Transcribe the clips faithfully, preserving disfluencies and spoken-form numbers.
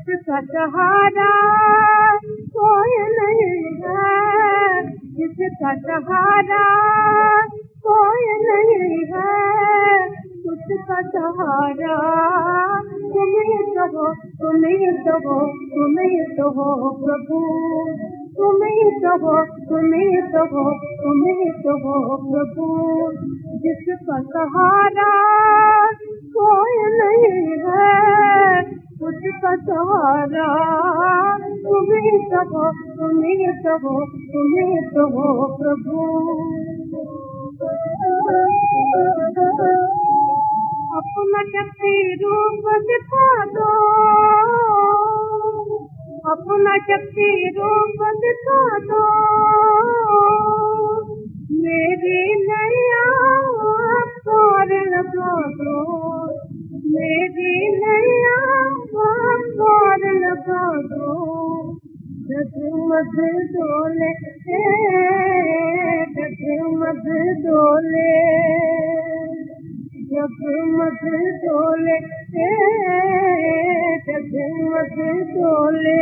जिसका सहारा कोई नहीं है, जिसका सहारा कोई नहीं है, उसका सहारा तुम ही तो हो, तुम ही तो हो, तुम ही तो हो प्रभु, तुम ही तो हो, तुम ही तो हो, तुम ही तो हो प्रभु। जिसका सहारा कोई नहीं है, उसका सहारा तुम ही तो हो, तुम ही तो हो, तुम ही तो हो प्रभु। अपना शक्ति रूप दिखा दो, अपना शक्ति रूप दिखा दो, मेरी नैया पार लगा दो, मेरी नैया पार लगा दो। जगमग डोले जगमग डोले, जगमग डोले जगमग डोले,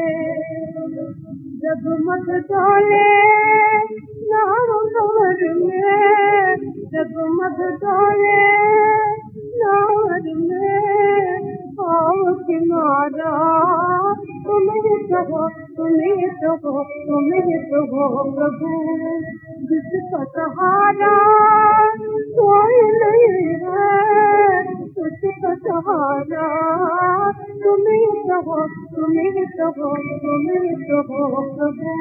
जगमग डोले नाव नवर में, जगमग डोले नावर में, आओ किनारा तुम ही तो हो, तुम ही तो हो, तुम ही तो हो प्रभु। जिसका सहारा कोई नहीं है, उसका सहारा तुम ही तो हो, तुम ही तो हो, तुम ही तो हो प्रभु।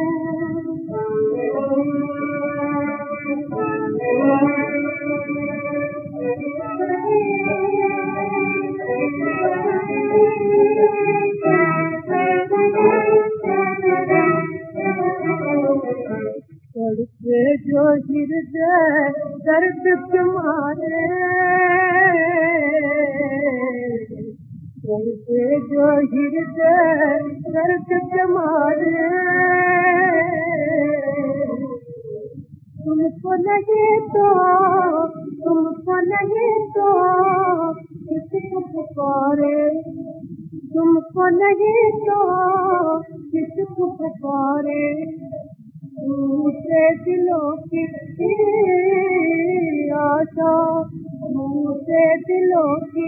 तड़पे जो हृदय दर्द तुम्हारे, तड़पे जो हृदय दर्द तुम्हारे, तुमको नहीं तो तुमको नहीं तो किसको पुकारे, तुमको नहीं तो किसको पुकारे। दूसरे दिलों की आशा, दूसरे दिलों की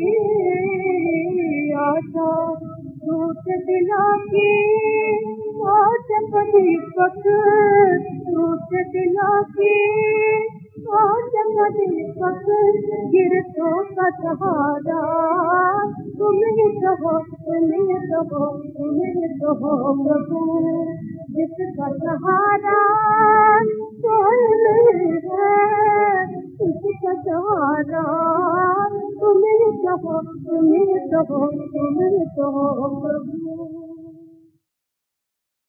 आशा, दूसरे दिलों की आशा दीपक, दूसरे दिलों की आशा दीपक, गिरतों का सहारा तुम ही तो हो, तुम ही तो हो, तुम ही तो हो प्रभु। जिसका सहारा कोई नहीं है, उसका सहारा तुम ही तो हो, तुम ही तो हो, तुम ही तो हो प्रभु।